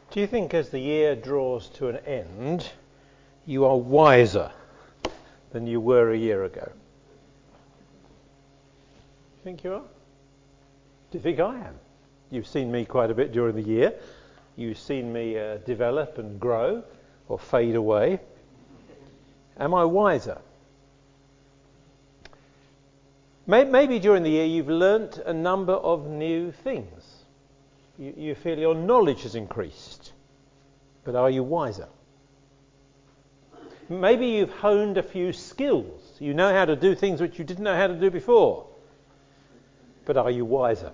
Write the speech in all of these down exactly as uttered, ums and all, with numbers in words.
Do you think as the year draws to an end, you are wiser than you were a year ago? You think you are? Do you think I am? You've seen me quite a bit during the year. You've seen me uh, develop and grow or fade away. Am I wiser? Maybe during the year you've learnt a number of new things. You, you feel your knowledge has increased. But are you wiser? Maybe you've honed a few skills. You know how to do things which you didn't know how to do before. But are you wiser?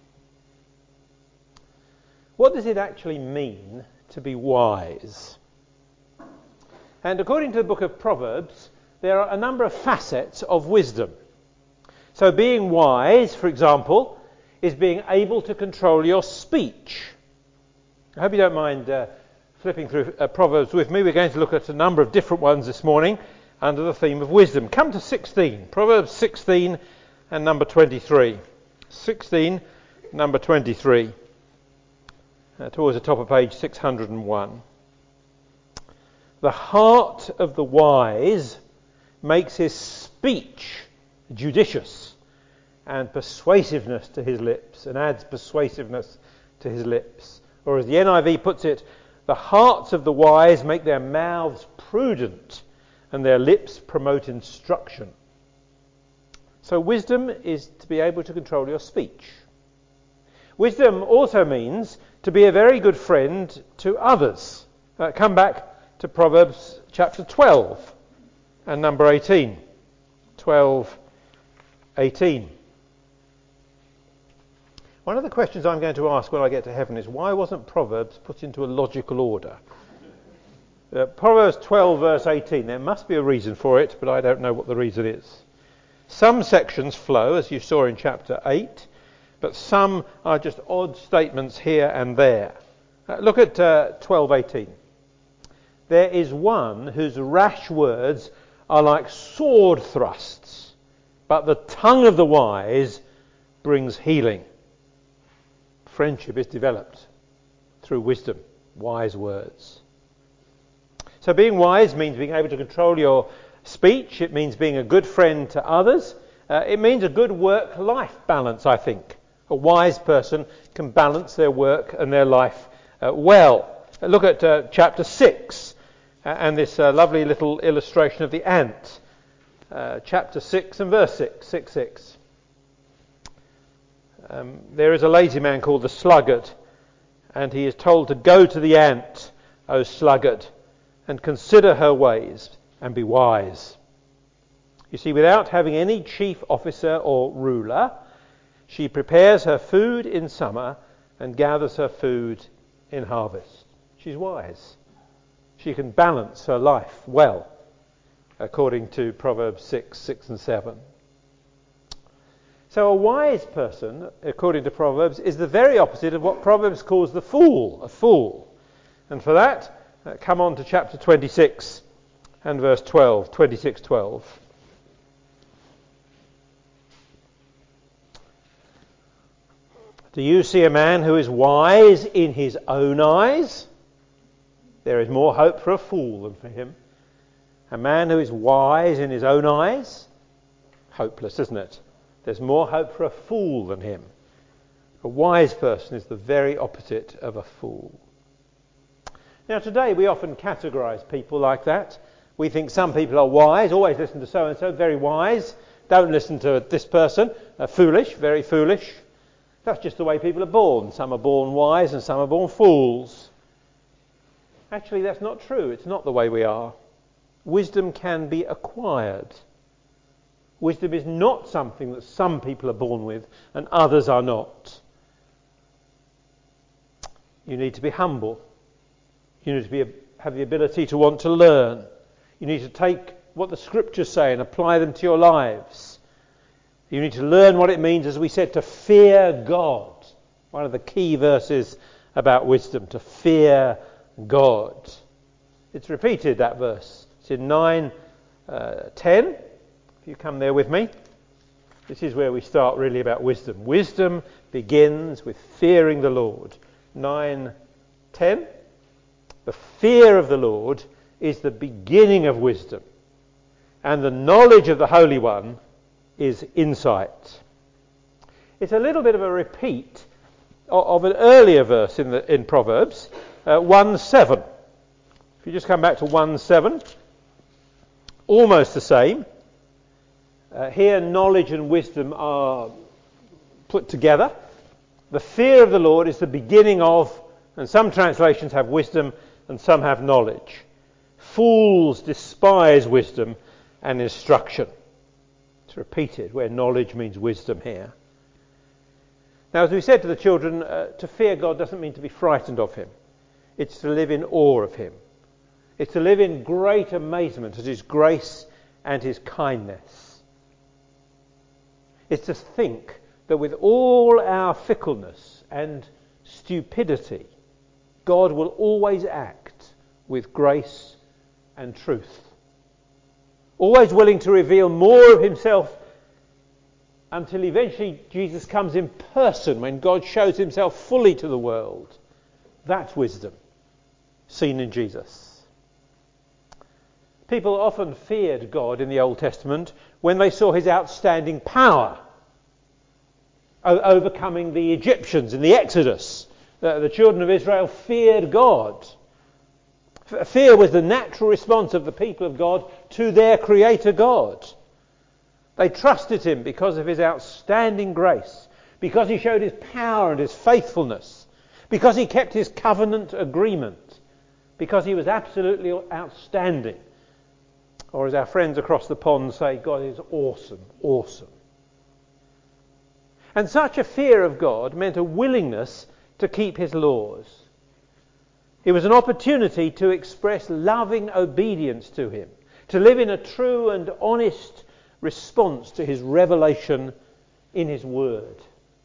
What does it actually mean to be wise? And according to the book of Proverbs, there are a number of facets of wisdom. So being wise, for example, is being able to control your speech. I hope you don't mind uh, flipping through uh, Proverbs with me. We're going to look at a number of different ones this morning under the theme of wisdom. Come to sixteen, Proverbs sixteen and number twenty-three. sixteen, number twenty-three. Uh, towards the top of page six hundred and one. The heart of the wise makes his speech judicious, and persuasiveness to his lips, and adds persuasiveness to his lips. Or as the N I V puts it, the hearts of the wise make their mouths prudent, and their lips promote instruction. So wisdom is to be able to control your speech. Wisdom also means to be a very good friend to others. Uh, come back to Proverbs chapter twelve and number eighteen. twelve, eighteen. One of the questions I'm going to ask when I get to heaven is, why wasn't Proverbs put into a logical order? Uh, Proverbs twelve verse eighteen, there must be a reason for it, but I don't know what the reason is. Some sections flow, as you saw in chapter eight, but some are just odd statements here and there. Uh, look at uh, twelve eighteen. There is one whose rash words are like sword thrusts, but the tongue of the wise brings healing. Friendship is developed through wisdom, wise words. So being wise means being able to control your speech. It means being a good friend to others. Uh, it means a good work-life balance, I think. A wise person can balance their work and their life uh, well. Uh, look at uh, chapter six uh, and this uh, lovely little illustration of the ant. Uh, chapter six and verse six, six, six. Um, there is a lazy man called the sluggard, and he is told to go to the ant, O sluggard, and consider her ways and be wise. You see, without having any chief officer or ruler, she prepares her food in summer and gathers her food in harvest. She's wise. She can balance her life well, according to Proverbs six, six and seven. So a wise person, according to Proverbs, is the very opposite of what Proverbs calls the fool, a fool. And for that, uh, come on to chapter twenty-six and verse twelve, twenty-six, twelve. Do you see a man who is wise in his own eyes? There is more hope for a fool than for him. A man who is wise in his own eyes? Hopeless, isn't it? There's more hope for a fool than him. A wise person is the very opposite of a fool. Now today we often categorise people like that. We think some people are wise, always listen to so-and-so, very wise. Don't listen to this person, uh, foolish, very foolish. That's just the way people are born. Some are born wise and some are born fools. Actually, that's not true. It's not the way we are. Wisdom can be acquired. Wisdom is not something that some people are born with and others are not. You need to be humble. You need to be, have the ability to want to learn. You need to take what the scriptures say and apply them to your lives. You need to learn what it means, as we said, to fear God. One of the key verses about wisdom, to fear God. It's repeated, that verse. It's in nine, uh, ten. If you come there with me, this is where we start really about wisdom. Wisdom begins with fearing the Lord. nine, ten. The fear of the Lord is the beginning of wisdom, and the knowledge of the Holy One is insight. It's a little bit of a repeat of an earlier verse in, the, in Proverbs, uh, one seven. If you just come back to one seven, almost the same. Uh, here knowledge and wisdom are put together. The fear of the Lord is the beginning of, and some translations have wisdom and some have knowledge. Fools despise wisdom and instruction. It's repeated where knowledge means wisdom here. Now, as we said to the children, uh, to fear God doesn't mean to be frightened of him. It's to live in awe of him. It's to live in great amazement at his grace and his kindness. It's to think that with all our fickleness and stupidity, God will always act with grace and truth. Always willing to reveal more of himself until eventually Jesus comes in person when God shows himself fully to the world. That's wisdom, seen in Jesus. People often feared God in the Old Testament when they saw his outstanding power, o- overcoming the Egyptians in the Exodus. The, the children of Israel feared God. F- fear was the natural response of the people of God to their Creator God. They trusted him because of his outstanding grace, because he showed his power and his faithfulness, because he kept his covenant agreement, because he was absolutely outstanding. Or as our friends across the pond say, God is awesome, awesome. And such a fear of God meant a willingness to keep his laws. It was an opportunity to express loving obedience to him, to live in a true and honest response to his revelation in his word.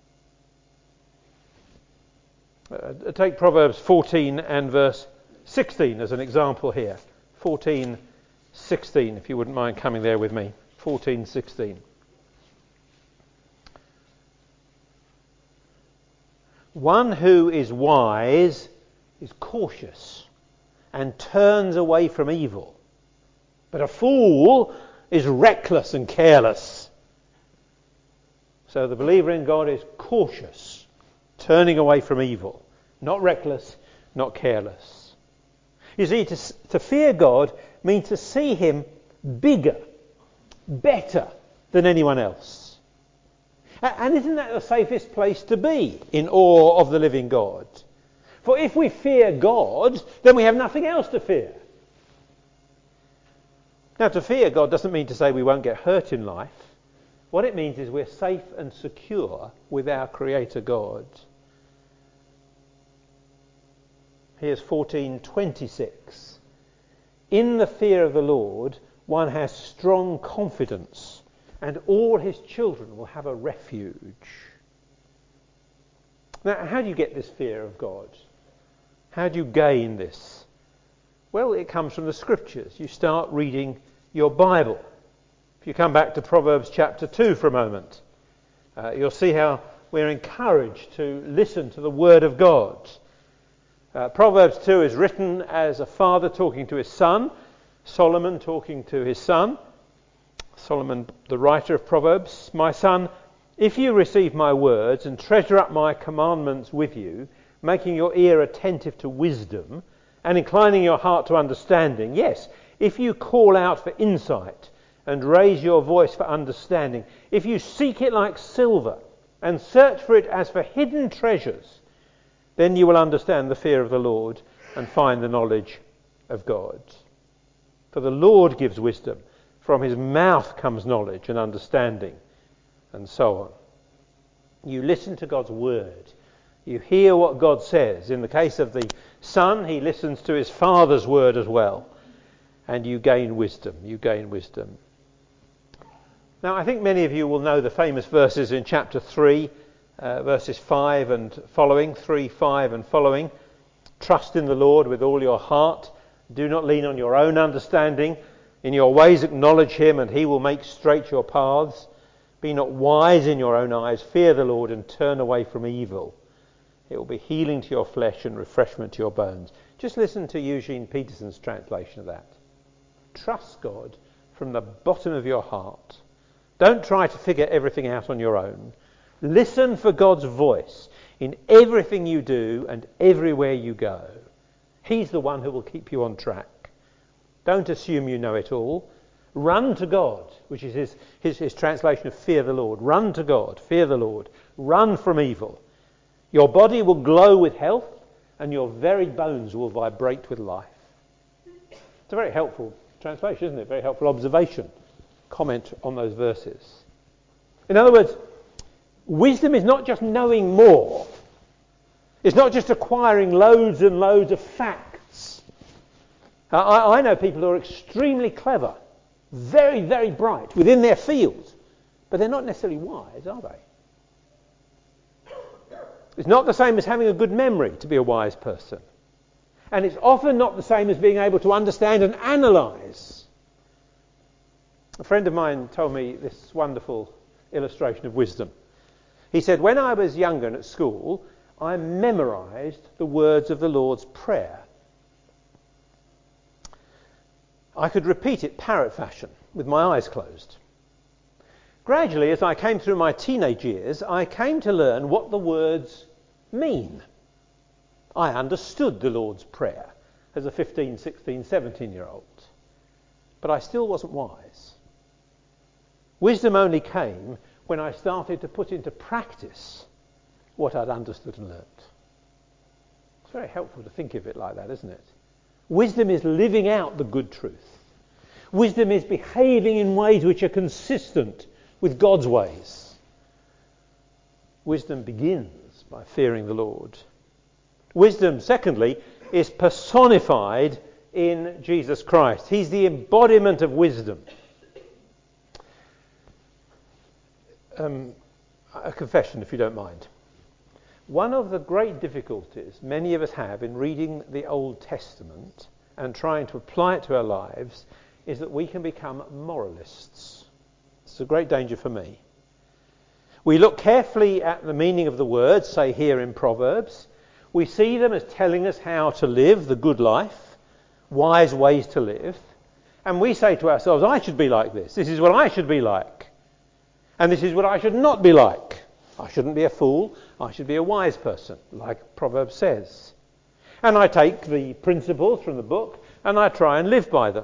Uh, take Proverbs fourteen and verse sixteen as an example here. fourteen sixteen, if you wouldn't mind coming there with me. fourteen sixteen. One who is wise is cautious and turns away from evil, but a fool is reckless and careless. So the believer in God is cautious, turning away from evil, not reckless, not careless. You see, to, to fear God means to see him bigger, better than anyone else. And isn't that the safest place to be, in awe of the living God? For if we fear God, then we have nothing else to fear. Now, to fear God doesn't mean to say we won't get hurt in life. What it means is we're safe and secure with our Creator God. Here's fourteen twenty-six. In the fear of the Lord, one has strong confidence, and all his children will have a refuge. Now, how do you get this fear of God? How do you gain this? Well, it comes from the Scriptures. You start reading your Bible. If you come back to Proverbs chapter two for a moment, uh, you'll see how we're encouraged to listen to the Word of God. Uh, Proverbs two is written as a father talking to his son, Solomon talking to his son. Solomon, the writer of Proverbs, my son, if you receive my words and treasure up my commandments with you, making your ear attentive to wisdom and inclining your heart to understanding, yes, if you call out for insight and raise your voice for understanding, if you seek it like silver and search for it as for hidden treasures, then you will understand the fear of the Lord and find the knowledge of God. For the Lord gives wisdom. From his mouth comes knowledge and understanding, and so on. You listen to God's word. You hear what God says. In the case of the son, he listens to his father's word as well. And you gain wisdom. You gain wisdom. Now, I think many of you will know the famous verses in chapter three, uh, verses five and following, three, five and following. Trust in the Lord with all your heart. Do not lean on your own understanding. In your ways acknowledge him, and he will make straight your paths. Be not wise in your own eyes. Fear the Lord and turn away from evil. It will be healing to your flesh and refreshment to your bones. Just listen to Eugene Peterson's translation of that. Trust God from the bottom of your heart. Don't try to figure everything out on your own. Listen for God's voice in everything you do and everywhere you go. He's the one who will keep you on track. Don't assume you know it all. Run to God, which is his, his, his translation of fear the Lord. Run to God, fear the Lord. Run from evil. Your body will glow with health and your very bones will vibrate with life. It's a very helpful translation, isn't it? Very helpful observation, comment on those verses. In other words, wisdom is not just knowing more. It's not just acquiring loads and loads of facts. I, I know people who are extremely clever, very, very bright within their field, but they're not necessarily wise, are they? It's not the same as having a good memory to be a wise person. And it's often not the same as being able to understand and analyse. A friend of mine told me this wonderful illustration of wisdom. He said, when I was younger and at school, I memorised the words of the Lord's Prayer. I could repeat it parrot fashion with my eyes closed. Gradually, as I came through my teenage years, I came to learn what the words mean. I understood the Lord's Prayer as a fifteen, sixteen, seventeen-year-old, but I still wasn't wise. Wisdom only came when I started to put into practice what I'd understood and learnt. It's very helpful to think of it like that, isn't it? Wisdom is living out the good truth. Wisdom is behaving in ways which are consistent with God's ways. Wisdom begins by fearing the Lord. Wisdom, secondly, is personified in Jesus Christ. He's the embodiment of wisdom. Um, a confession, if you don't mind. One of the great difficulties many of us have in reading the Old Testament and trying to apply it to our lives is that we can become moralists. It's a great danger for me. We look carefully at the meaning of the words, say here in Proverbs. We see them as telling us how to live the good life, wise ways to live. And we say to ourselves, I should be like this. This is what I should be like. And this is what I should not be like. I shouldn't be a fool. I should be a wise person, like Proverbs says. And I take the principles from the book and I try and live by them.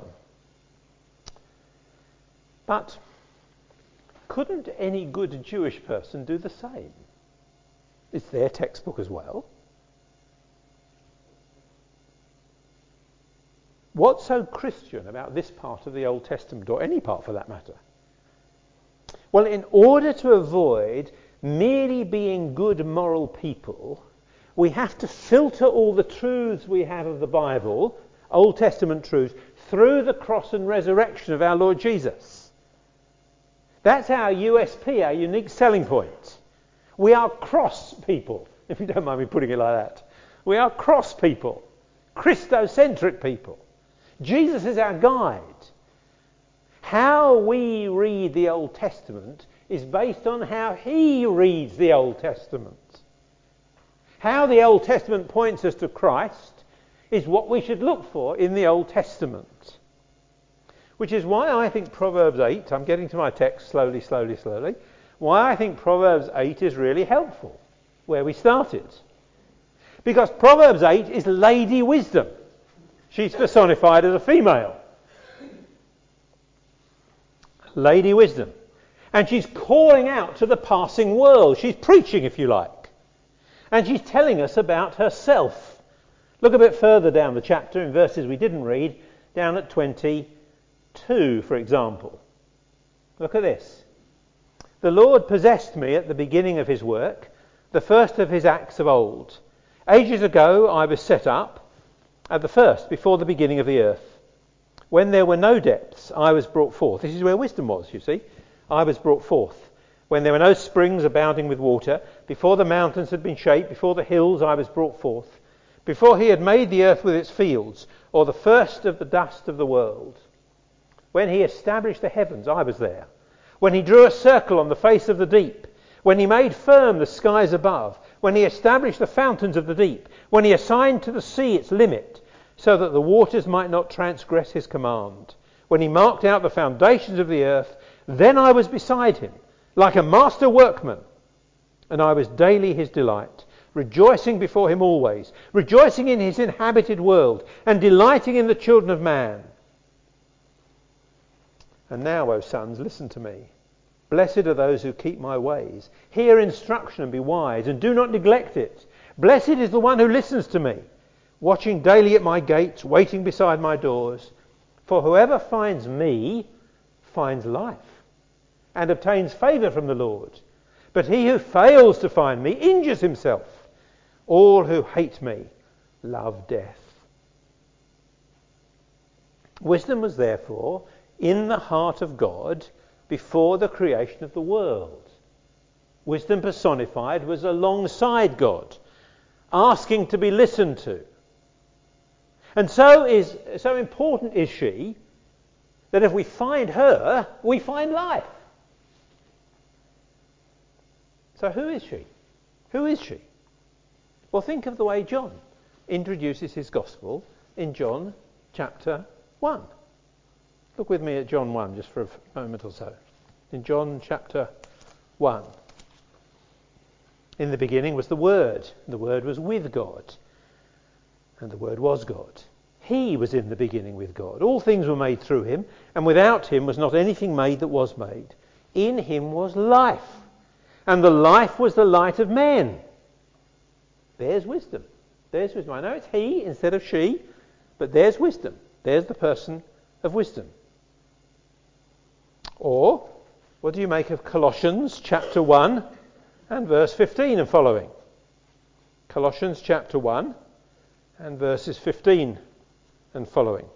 But couldn't any good Jewish person do the same? It's their textbook as well. What's so Christian about this part of the Old Testament, or any part for that matter? Well, in order to avoid merely being good moral people, we have to filter all the truths we have of the Bible, Old Testament truths, through the cross and resurrection of our Lord Jesus. That's our U S P, our unique selling point. We are cross people, if you don't mind me putting it like that. We are cross people, Christocentric people. Jesus is our guide. How we read the Old Testament is based on how he reads the Old Testament. How the Old Testament points us to Christ is what we should look for in the Old Testament. Which is why I think Proverbs eight, I'm getting to my text slowly, slowly, slowly, why I think Proverbs eight is really helpful, where we started. Because Proverbs eight is Lady Wisdom. She's personified as a female. Lady Wisdom. And she's calling out to the passing world. She's preaching, if you like. And she's telling us about herself. Look a bit further down the chapter in verses we didn't read, down at twenty-two, for example. Look at this. The Lord possessed me at the beginning of his work, the first of his acts of old. Ages ago I was set up, at the first, before the beginning of the earth. When there were no depths, I was brought forth. This is where wisdom was, you see. I was brought forth. When there were no springs abounding with water, before the mountains had been shaped, before the hills I was brought forth. Before he had made the earth with its fields, or the first of the dust of the world. When he established the heavens, I was there. When he drew a circle on the face of the deep. When he made firm the skies above. when he established the fountains of the deep, when he assigned to the sea its limit, so that the waters might not transgress his command, when he marked out the foundations of the earth, then I was beside him, like a master workman, and I was daily his delight, rejoicing before him always, rejoicing in his inhabited world, and delighting in the children of man. And now, O sons, listen to me. Blessed are those who keep my ways. Hear instruction and be wise, and do not neglect it. Blessed is the one who listens to me, watching daily at my gates, waiting beside my doors. For whoever finds me finds life, and obtains favour from the Lord. But he who fails to find me injures himself. All who hate me love death. Wisdom was therefore in the heart of God before the creation of the world. Wisdom personified was alongside God, asking to be listened to. And so is so important is she that if we find her, we find life. So who is she? Who is she? Well, think of the way John introduces his gospel in John chapter one. Look with me at John one just for a moment or so. In John chapter one. In the beginning was the Word. And the Word was with God. And the Word was God. He was in the beginning with God. All things were made through him, and without him was not anything made that was made. In him was life, and the life was the light of men. There's wisdom. There's wisdom. I know it's he instead of she, but there's wisdom. There's the person of wisdom. Or, what do you make of Colossians chapter one and verse fifteen and following? Colossians chapter one and verses fifteen and following.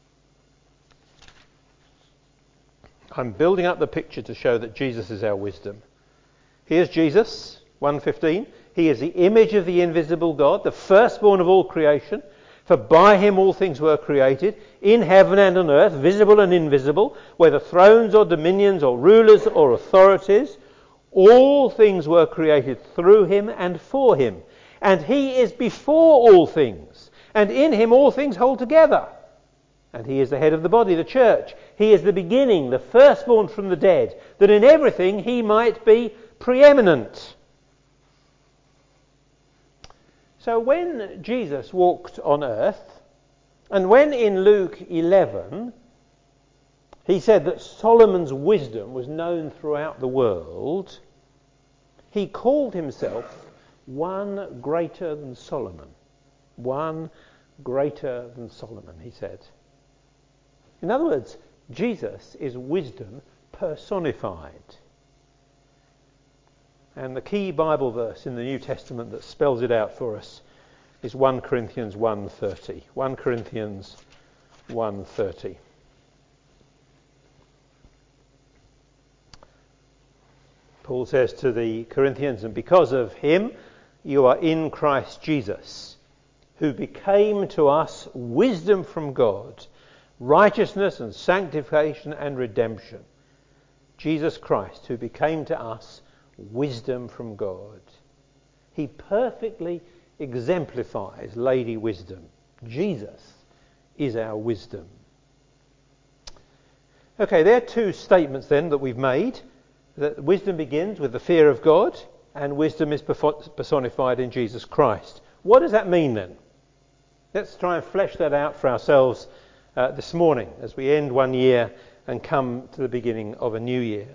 I'm building up the picture to show that Jesus is our wisdom. Here's Jesus, one fifteen. He is the image of the invisible God, the firstborn of all creation. For by him all things were created, in heaven and on earth, visible and invisible, whether thrones or dominions or rulers or authorities. All things were created through him and for him. And he is before all things, and in him all things hold together. And he is the head of the body, the church. He is the beginning, the firstborn from the dead, that in everything he might be preeminent. So when Jesus walked on earth, and when in Luke eleven he said that Solomon's wisdom was known throughout the world, he called himself one greater than Solomon. One greater than Solomon, he said. In other words, Jesus is wisdom personified. And the key Bible verse in the New Testament that spells it out for us is First Corinthians one thirty. First Corinthians one thirty. Paul says to the Corinthians, and because of him you are in Christ Jesus, who became to us wisdom from God, righteousness and sanctification and redemption. Jesus Christ, who became to us wisdom from God. He perfectly exemplifies Lady Wisdom. Jesus is our wisdom. Okay, there are two statements then that we've made. That wisdom begins with the fear of God, and wisdom is personified in Jesus Christ. What does that mean then? Let's try and flesh that out for ourselves uh, this morning as we end one year and come to the beginning of a new year.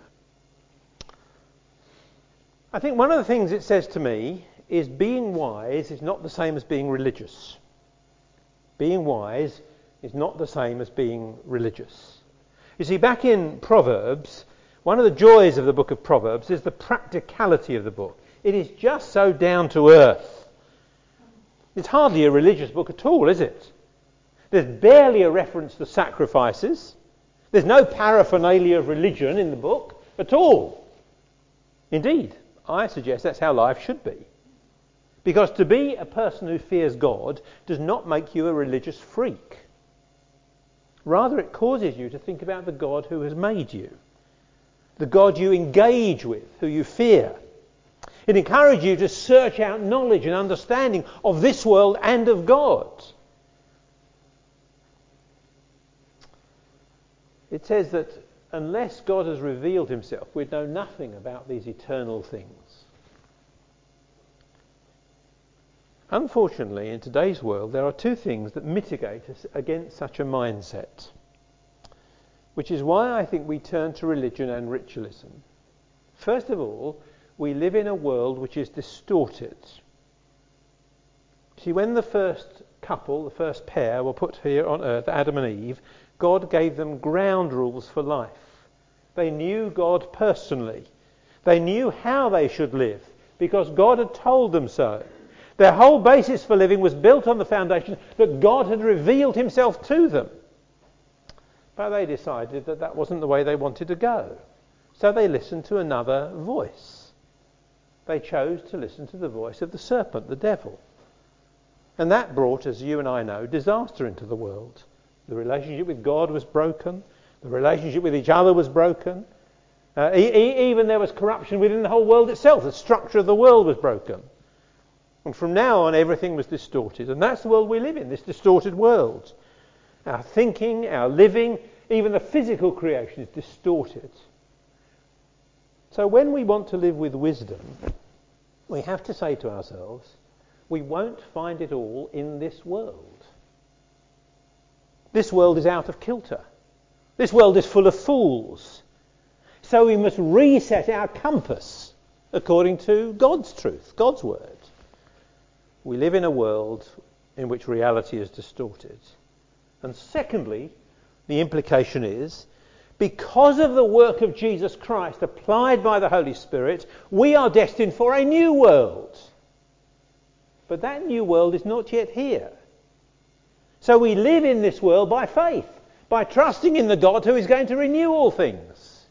I think one of the things it says to me is being wise is not the same as being religious. Being wise is not the same as being religious. You see, back in Proverbs, one of the joys of the book of Proverbs is the practicality of the book. It is just so down to earth. It's hardly a religious book at all, is it? There's barely a reference to sacrifices. There's no paraphernalia of religion in the book at all. Indeed, I suggest that's how life should be. Because to be a person who fears God does not make you a religious freak. Rather, it causes you to think about the God who has made you. The God you engage with, who you fear. It encourages you to search out knowledge and understanding of this world and of God. It says that unless God has revealed himself, we'd know nothing about these eternal things. Unfortunately, in today's world, there are two things that mitigate us against such a mindset, which is why I think we turn to religion and ritualism. First of all, we live in a world which is distorted. See, when the first couple, the first pair, were put here on earth, Adam and Eve, God gave them ground rules for life. They knew God personally. They knew how they should live because God had told them so. Their whole basis for living was built on the foundation that God had revealed himself to them. But they decided that that wasn't the way they wanted to go. So they listened to another voice. They chose to listen to the voice of the serpent, the devil. And that brought, as you and I know, disaster into the world. The relationship with God was broken. The relationship with each other was broken. Uh, e- e- even there was corruption within the whole world itself. The structure of the world was broken. And from now on, everything was distorted. And that's the world we live in, this distorted world. Our thinking, our living, even the physical creation is distorted. So when we want to live with wisdom, we have to say to ourselves, we won't find it all in this world. This world is out of kilter. This world is full of fools. So we must reset our compass according to God's truth, God's word. We live in a world in which reality is distorted. And secondly, the implication is, because of the work of Jesus Christ applied by the Holy Spirit, we are destined for a new world. But that new world is not yet here. So we live in this world by faith, by trusting in the God who is going to renew all things.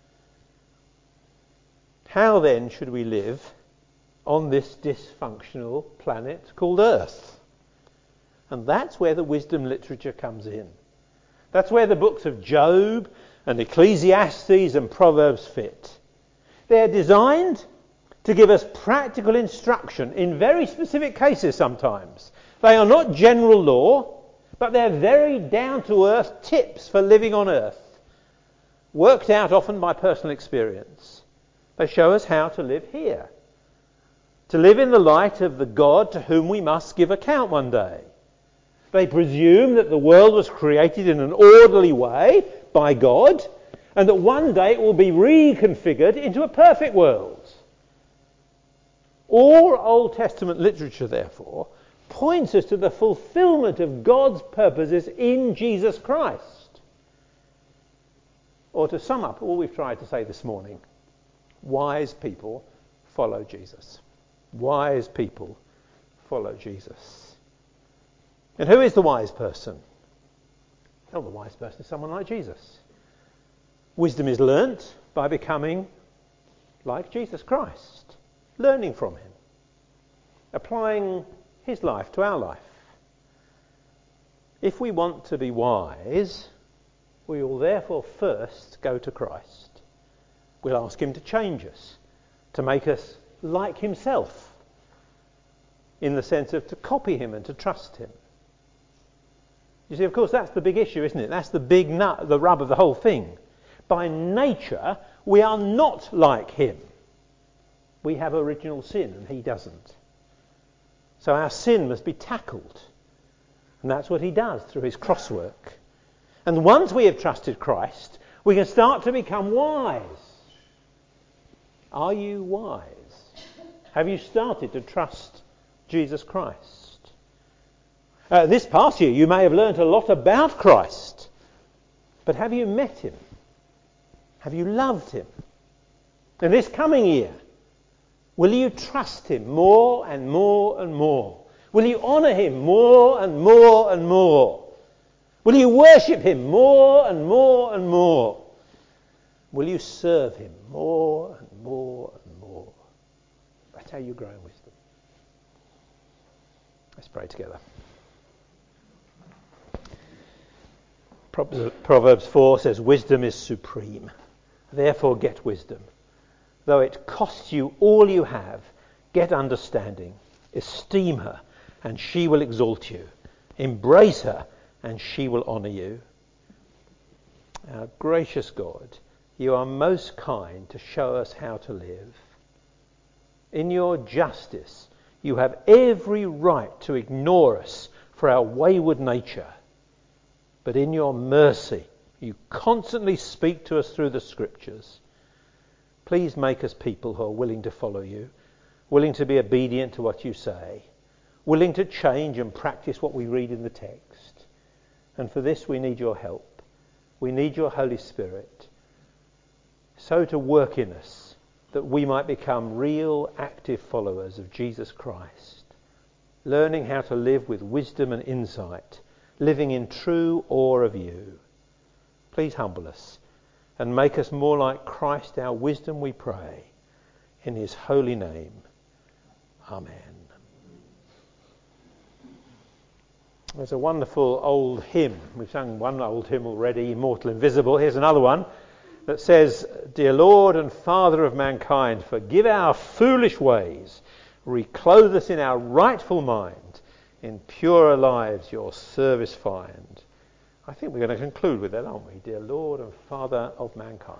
How then should we live on this dysfunctional planet called Earth? And that's where the wisdom literature comes in. That's where the books of Job and Ecclesiastes and Proverbs fit. They're designed to give us practical instruction in very specific cases sometimes. They are not general law, but they're very down-to-earth tips for living on earth, worked out often by personal experience. They show us how to live here, to live in the light of the God to whom we must give account one day. They presume that the world was created in an orderly way by God, and that one day it will be reconfigured into a perfect world. All Old Testament literature, therefore, points us to the fulfillment of God's purposes in Jesus Christ. Or to sum up all we've tried to say this morning, wise people follow Jesus. Wise people follow Jesus. And who is the wise person? Well, the wise person is someone like Jesus. Wisdom is learnt by becoming like Jesus Christ, learning from him, applying his life to our life. If we want to be wise, we will therefore first go to Christ. We'll ask him to change us, to make us like himself, in the sense of to copy him and to trust him. You see, of course, that's the big issue, isn't it? That's the big nut, the rub of the whole thing. By nature, we are not like him. We have original sin and he doesn't. So our sin must be tackled. And that's what he does through his cross work. And once we have trusted Christ, we can start to become wise. Are you wise? Have you started to trust Jesus Christ? Uh, this past year you may have learnt a lot about Christ, but have you met him? Have you loved him? And this coming year, will you trust him more and more and more? Will you honour him more and more and more? Will you worship him more and more and more? Will you serve him more and more and more? That's how you grow in wisdom. Let's pray together. Proverbs four says, wisdom is supreme. Therefore get wisdom. Though it costs you all you have, get understanding. Esteem her, and she will exalt you. Embrace her, and she will honour you. Our gracious God, you are most kind to show us how to live. In your justice, you have every right to ignore us for our wayward nature. But in your mercy, you constantly speak to us through the Scriptures. Please make us people who are willing to follow you, willing to be obedient to what you say, willing to change and practice what we read in the text. And for this we need your help. We need your Holy Spirit, so to work in us that we might become real, active followers of Jesus Christ, learning how to live with wisdom and insight, living in true awe of you. Please humble us and make us more like Christ, our wisdom, we pray. In his holy name. Amen. There's a wonderful old hymn. We've sung one old hymn already, Immortal Invisible. Here's another one that says, Dear Lord and Father of mankind, forgive our foolish ways. Reclothe us in our rightful mind. In purer lives your service find. I think we're going to conclude with that, aren't we? Dear Lord and Father of mankind.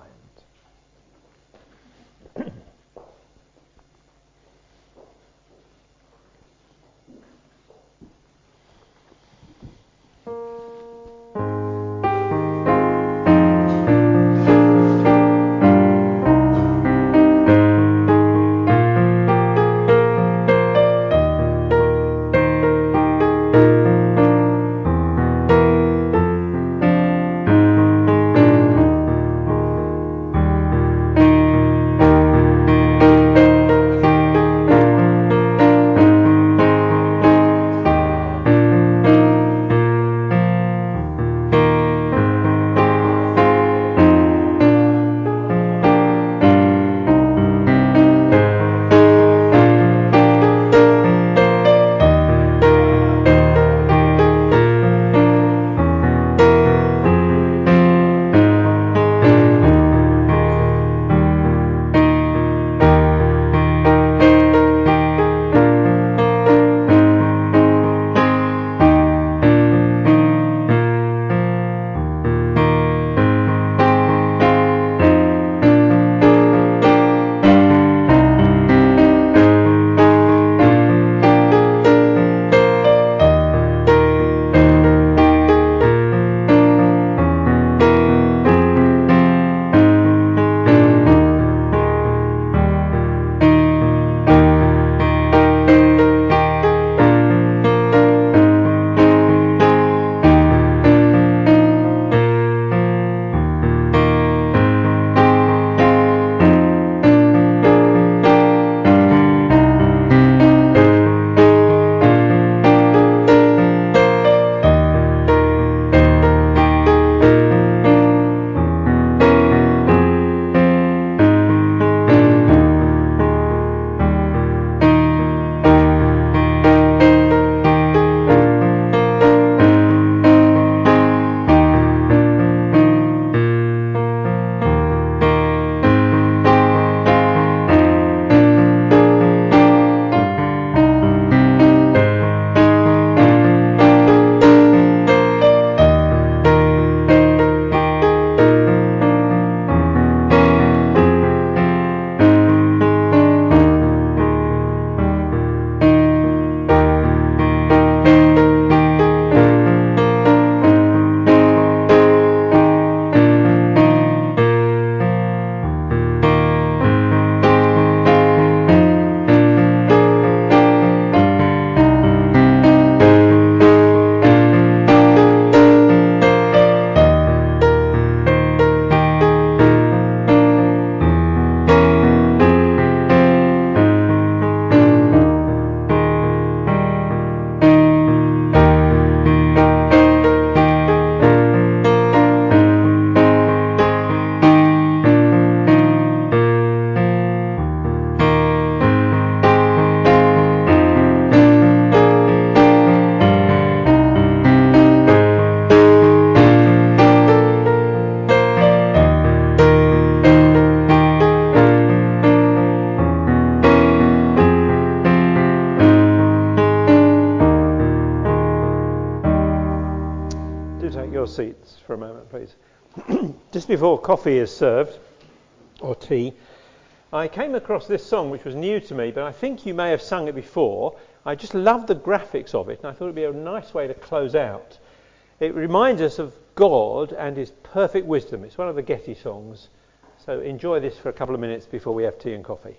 seats for a moment, please. Just before coffee is served, or tea, I came across this song which was new to me, but I think you may have sung it before. I just love the graphics of it, and I thought it would be a nice way to close out. It reminds us of God and his perfect wisdom. It's one of the Getty songs. So enjoy this for a couple of minutes before we have tea and coffee.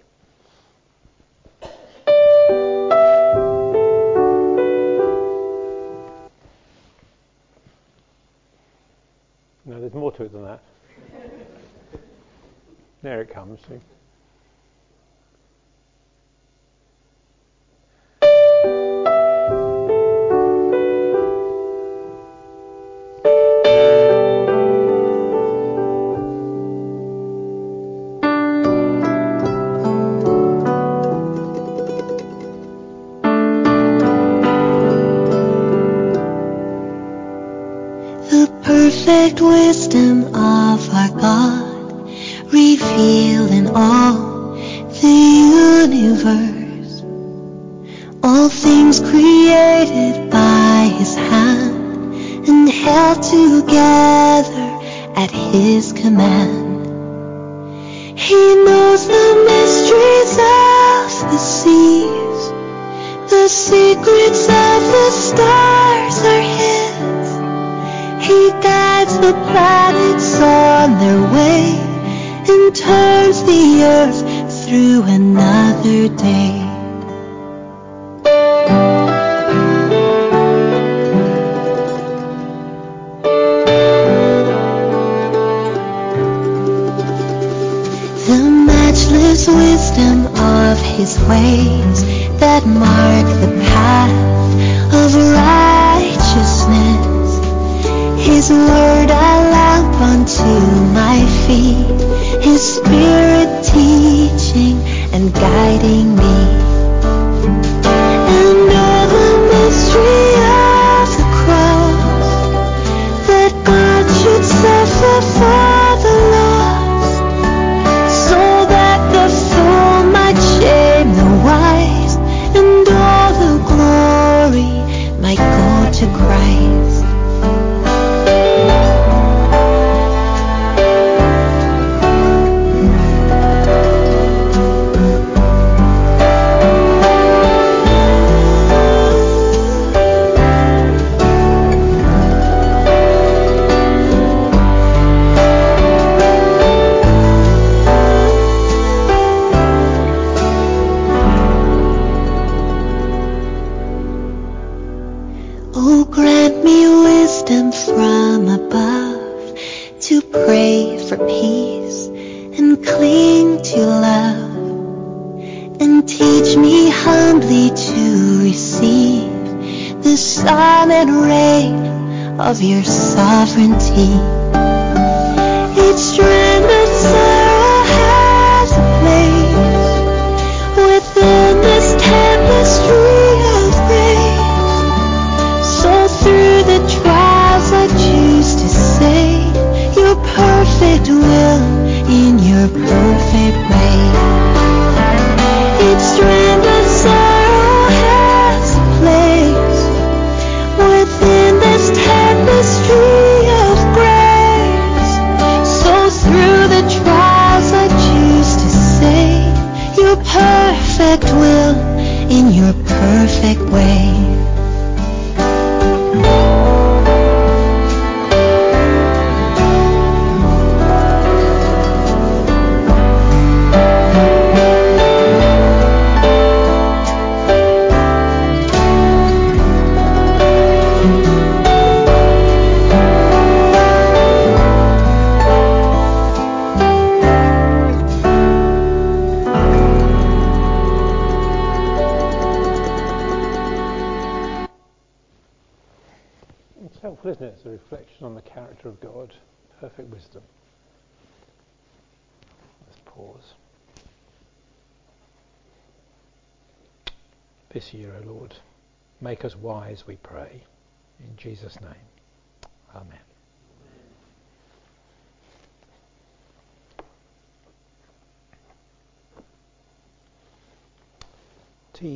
No, there's more to it than that. There it comes. See? Perfect wisdom of our God, revealed in all the universe, all things created by his hand and held together at his command. He knows the mysteries of the seas, the secrets of the stars are his. He guides the planets on their way and turns the earth through another day. The matchless wisdom of his ways that mark the path of righteousness. His word a lamp unto my feet, his spirit teaching and guiding me. And all the mystery of the cross, that God should suffer for the lost, so that the fool might shame the wise, and all the glory might go to Christ. Oh, grant me wisdom from above to pray for peace and cling to love, and teach me humbly to receive the sun and rain of your sovereignty. Each strand of sorrow has a place within this tapestry of grace. So through the trials I choose to say your perfect will in your perfect way. Each strand of sorrow has a place within this tapestry of grace. So through the trials I choose to say your perfect will in your perfect way. It's helpful, isn't it? It's a reflection on the character of God, perfect wisdom. Let's pause. This year, O Lord, make us wise, we pray. In Jesus' name, amen.